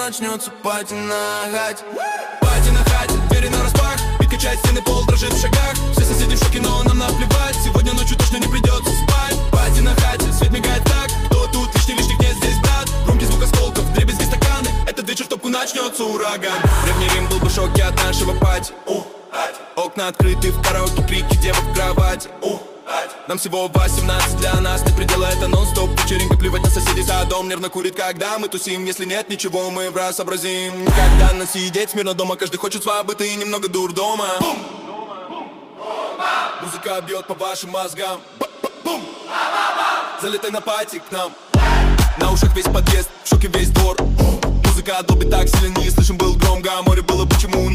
начнется пати на хате. Пати на хате, двери нараспах, бит качает стены, пол дрожит в шагах. Все соседи в шоке, но нам наплевать, сегодня ночью точно не придется спать. Пати на хате, свет мигает так, кто тут лишних нет здесь, брат. Громкий звук осколков, дребезги стаканы, этот вечер в топку начнется ураган. Древний Рим был бы в шоке от нашего пати. Окна открыты, в караоке крики девок в кровати. Нам всего 18, для нас не предела, это нон-стоп вечеринка, плевать на соседей за дом. Нервно курит, когда мы тусим, если нет ничего, мы в раз сообразим. Никогда нас сидеть смирно дома, каждый хочет свободы и немного дурдома. Музыка бьет по вашим мозгам. Залетай на пати к нам. На ушах весь подъезд, в шоке весь двор. Музыка долбит так сильно, не слышим был громко, а море было почему